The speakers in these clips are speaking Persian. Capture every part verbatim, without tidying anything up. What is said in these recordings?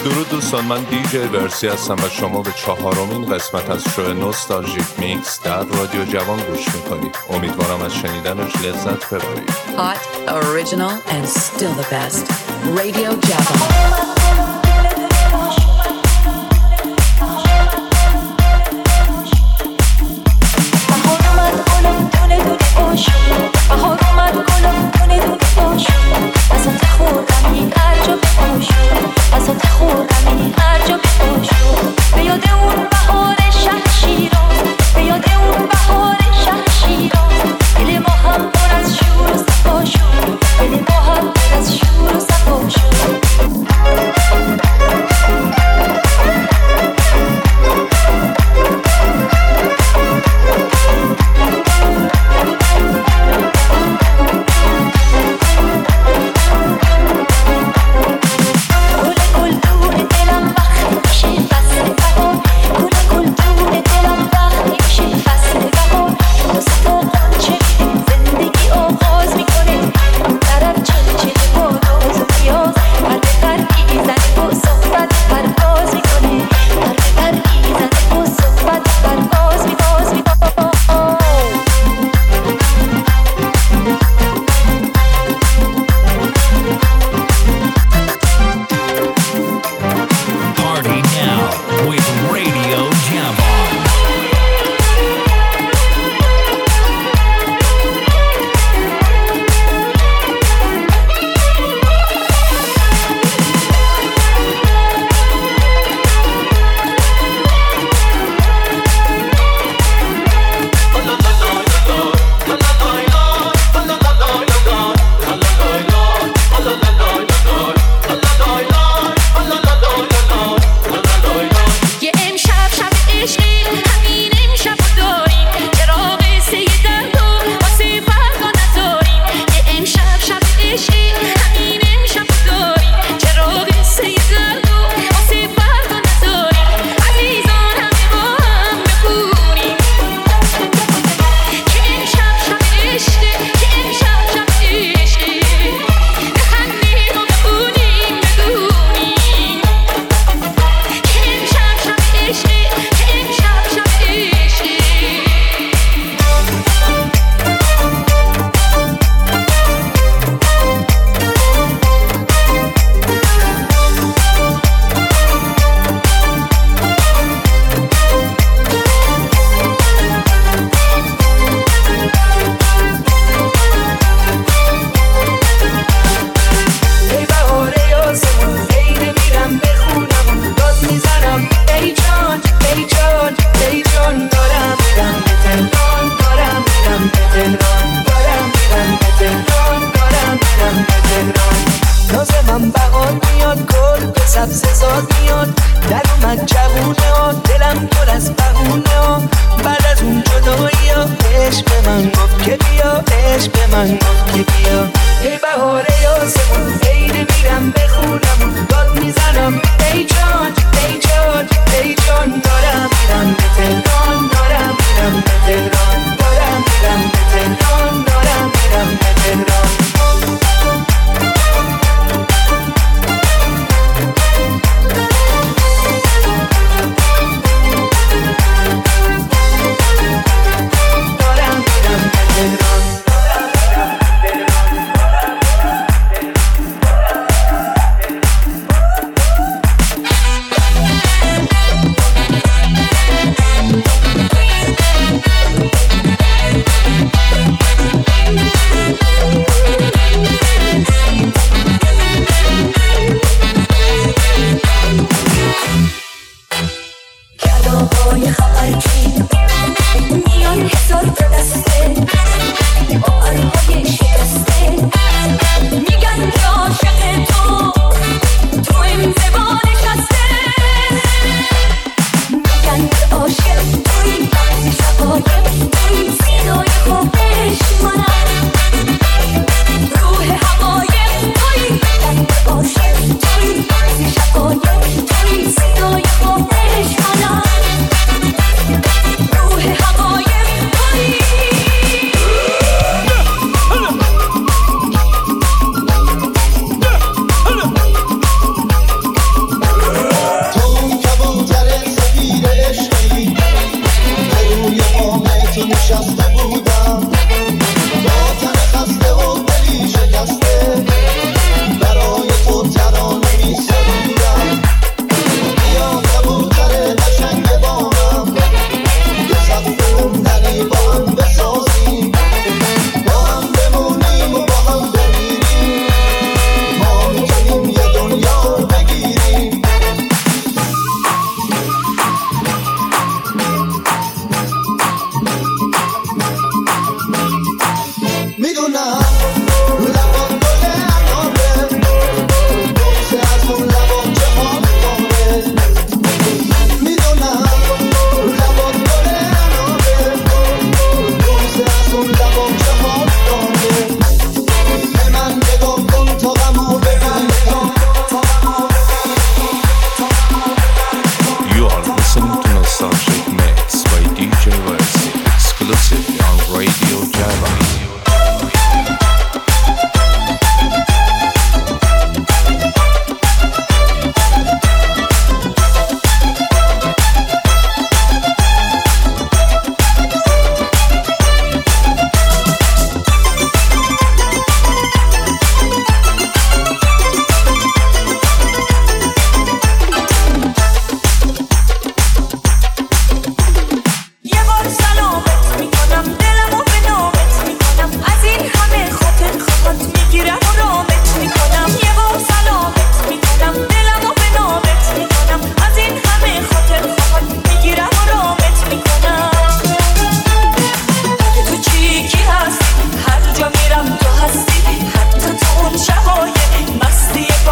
درود دوستان، من دیجی ورسی هستم و شما به چهارمین قسمت از شو نوستالژیک میکس در رادیو جوان گوش میکنید. امیدوارم از شنیدنش لذت ببرید. Hot, original and still the best. Radio Java.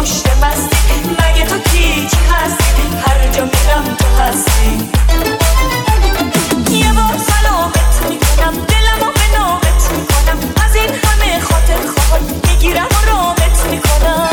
پشت مستی مگه تو کی چی هستی هر جا میرم تو هستی یه بار سلامت میکنم دلمو به نامت میکنم از این همه خاطر خواه میگیرم و رامت میکنم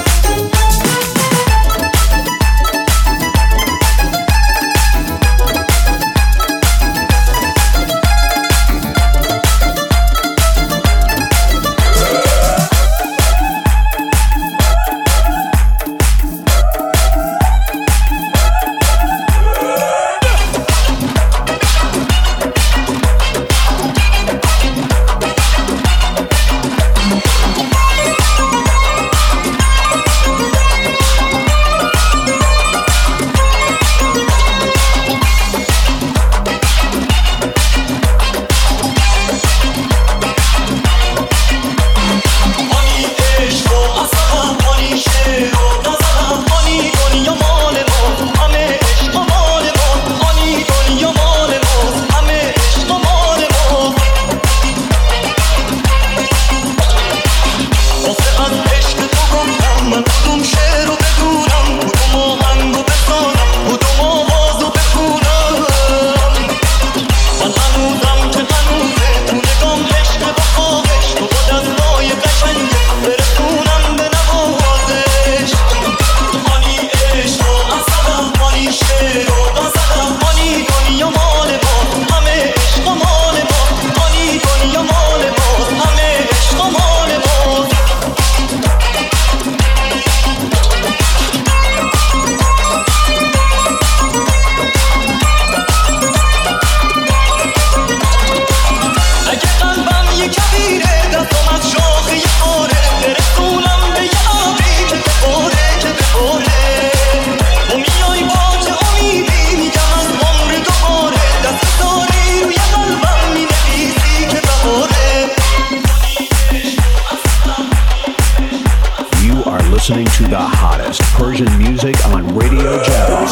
Listening to the hottest Persian music on Radio Jabba.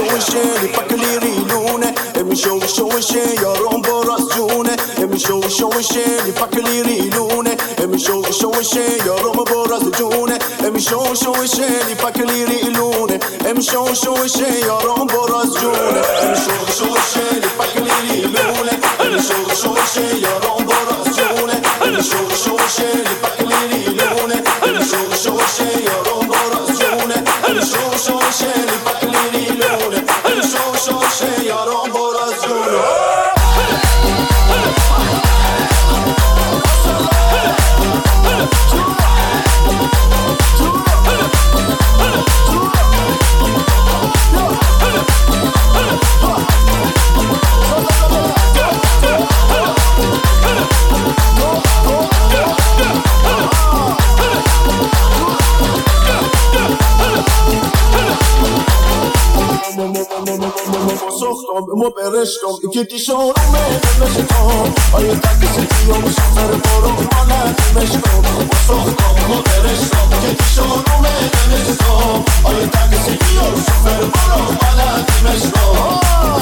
Mo pereshkom ke ti shoham me meshkom ay tak se ti om safar boro mala meshkom sohkom mo pereshkom ke ti shoham me meshkom ay tak se ti om safar boro mala meshkom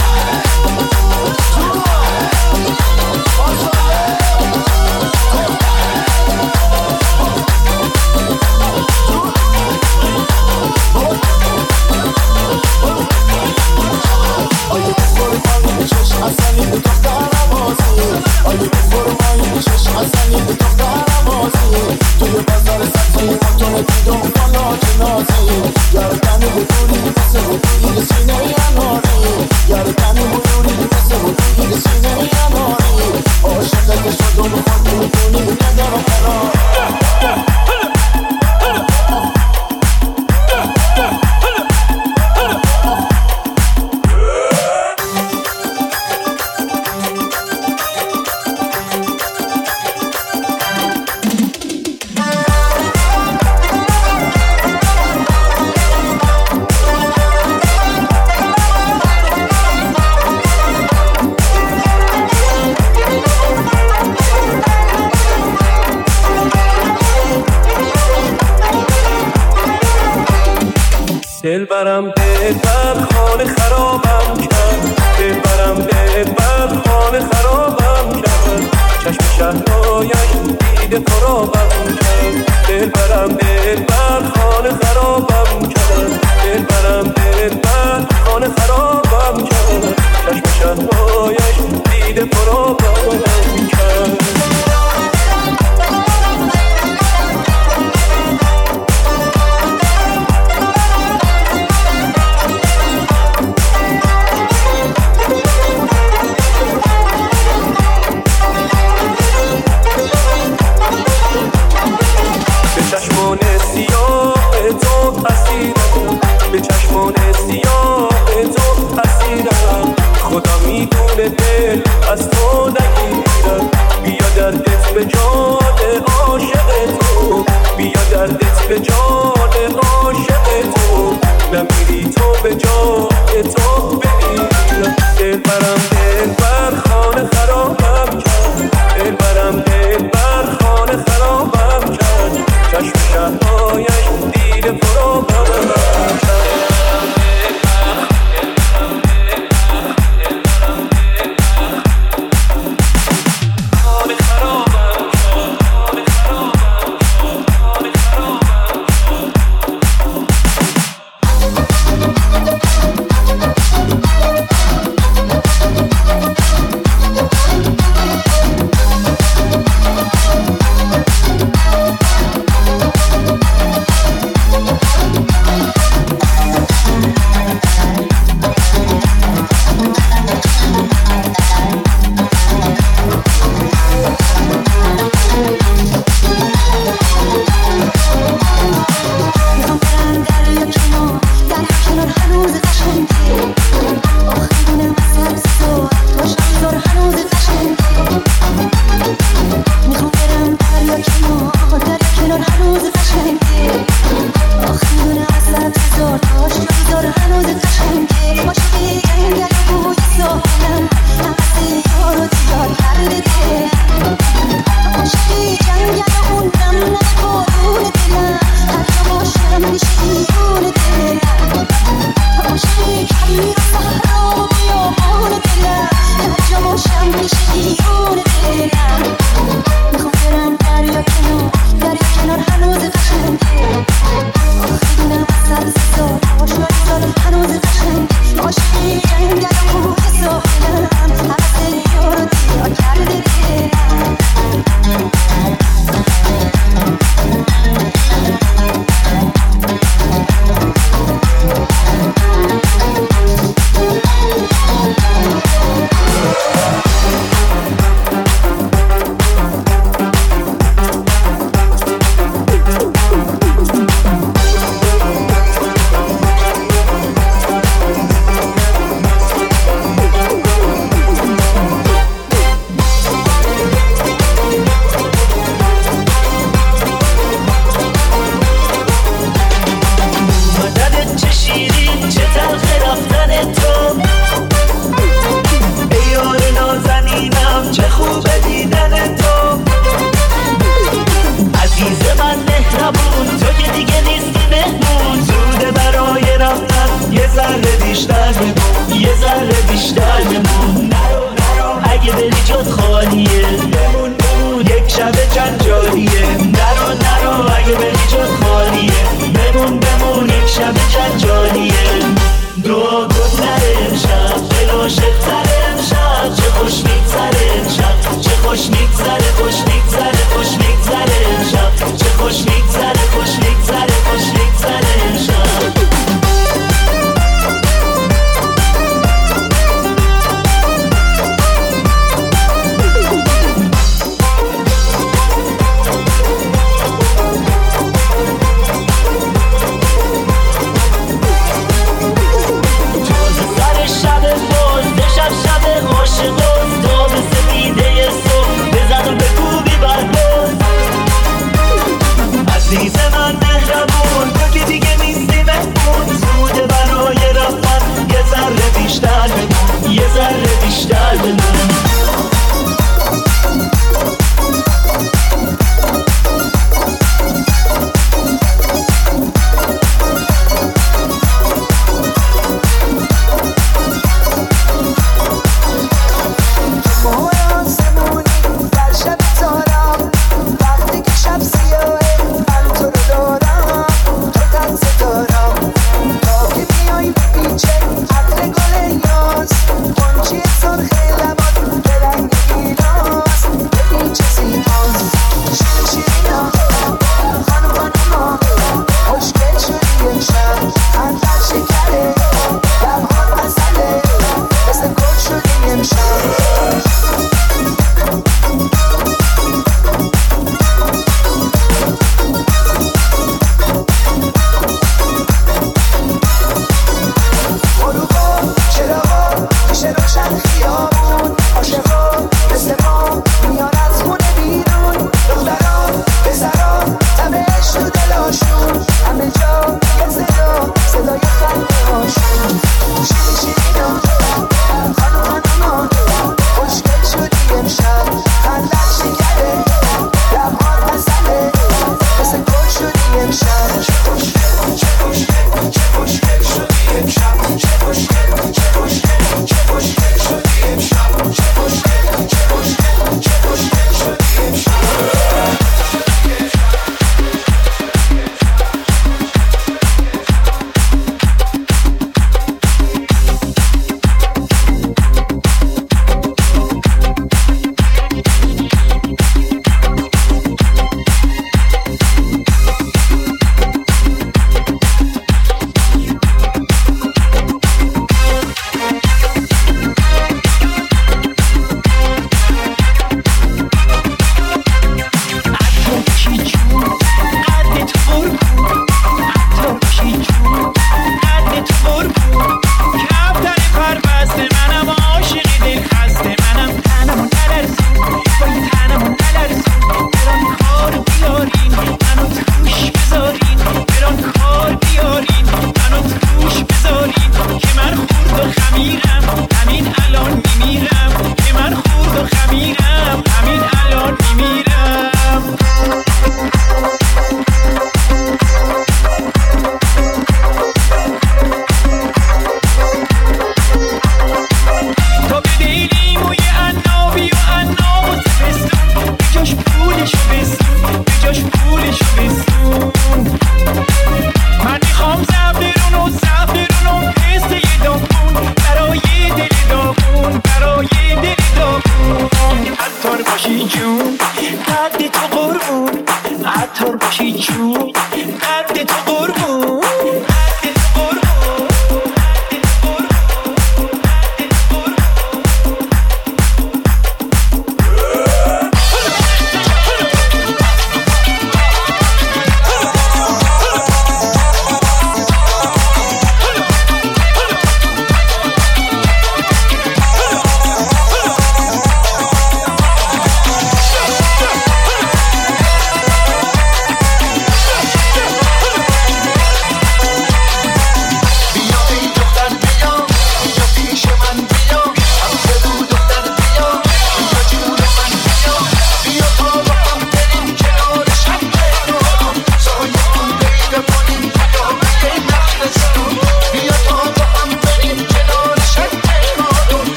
حسنی به دخترم بازی آیه بخورمایی چشم حسنی به دخترم بازی توی بازار سبزی مطمئن دیدم بالا جنازی گردنی بودوری مثل بودوری سینه اناری گردنی بودوری مثل بودوری سینه اناری عاشقت شدم خود میدونی ندارم قرار دل برم دل بر خانه خرابم کرد دل برم دل بر خانه خرابم کرد چشم شهرهایش دیده خرابم کرد دل برم دل بر خانه خانه خرابم کرد دل برم دل بر خانه خرابم کرد چشم شهرهایش دیده پرابم کرد به چشمان سیاه تو اسیرم خدا میدونه دل از تو نگیرم بیا دردت به جان عاشق تو بیا دردت به جان عاشق تو نمیری تو به جای تو بمیرم دل برم دل بر خانه خرابم کرد دل برم دل بر خانه خرابم کرد چشم شهرهایش دیده پرابم کرد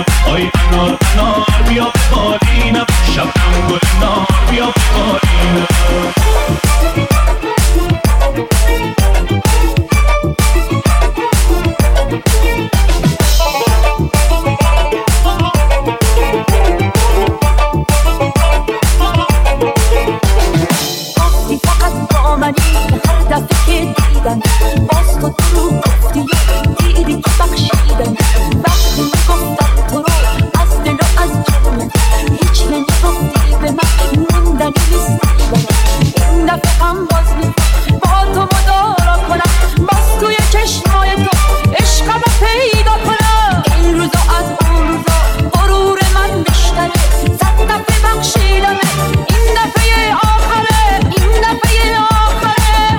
آی انار انار بیا ببارینم شبنم گل نار بیا ببارینم گفتی فقط با منی هر دفعه که دیدم باز تو درو گفتی و دیدی که بخشیدم وقتی میگفتم تو رو از دل و از جون هیچ نمیگفتی به من موندنی نیستیدم این دفعه هم باز میخوام با تو مدارا کنم باز توی چشمای تو عشقم رو پیدا کنم این روزا از اون روزا غرور من بیشتره صد دفعه بخشیدم این دفعه آخره این دفعه آخره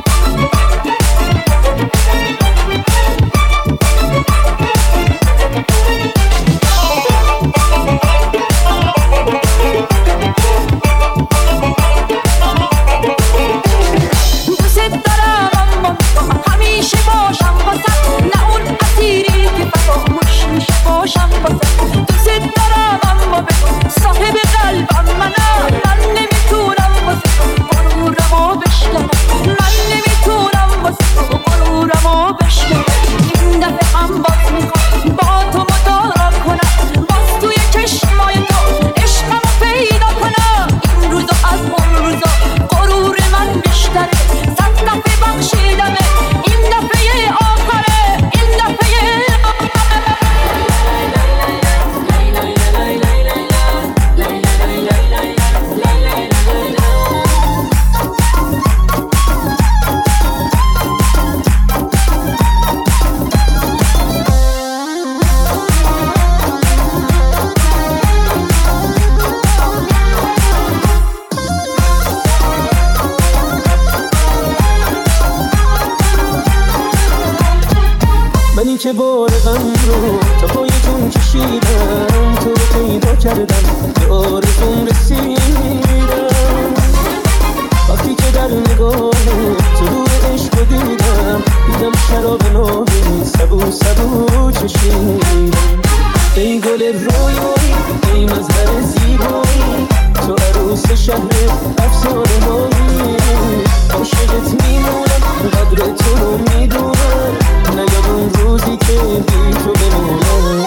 دوست دارم اما همیشه باشم واسه نه اون اسیری که فراموش میشه باشم واسه دوست دارم اما بگو صاحب قلبم منم من نمیتونم واسه تو غرورمو بشکنم من نمیتونم واسه تو غرورمو بشکنم این دفعه هم باز میخوام با تو مدارا کنم باز توی چشمای تو عشقم رو پیدا کنم این روزا از اون روزا غرور من بیشتره صد دفعه بخشیدمه این دفعه آخره این دفعه منی که بار غم رو تا پای جون کشیدم تو رو پیدا کردم به آرزوم رسیدم وقتی که در نگاه تو رو عشق رو دیدم دیدم شراب نابی سبو سبو چشیدم ای گل رویایی ای مظهر زیبایی تو عروس شهر افسانه هایی عاشقت میمونم قدر تو رو میدونم نگم اون روزی که بی تو بمونم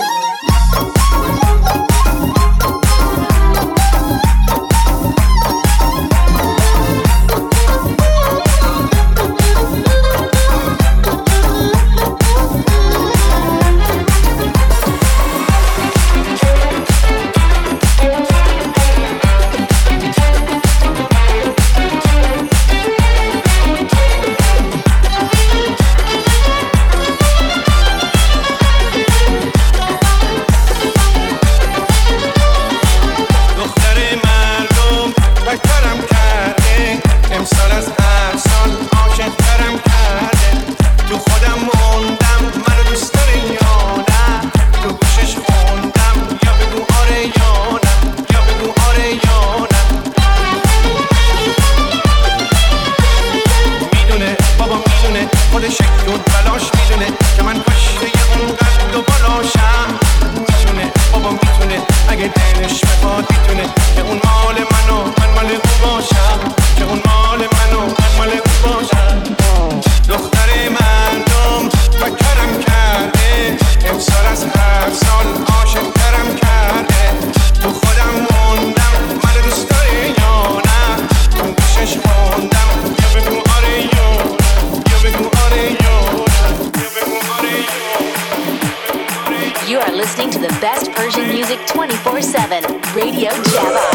You are listening to the best Persian music twenty-four seven. Radio Java.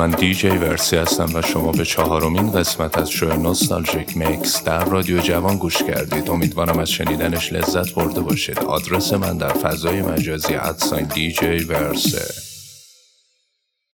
من دی جی ورسی هستم و شما به چهارمین قسمت از شو نوستالژیک میکس در رادیو جوان گوش کردید. امیدوارم از شنیدنش لذت برده باشید. آدرس من در فضای مجازی ادساین دی جی ورسه.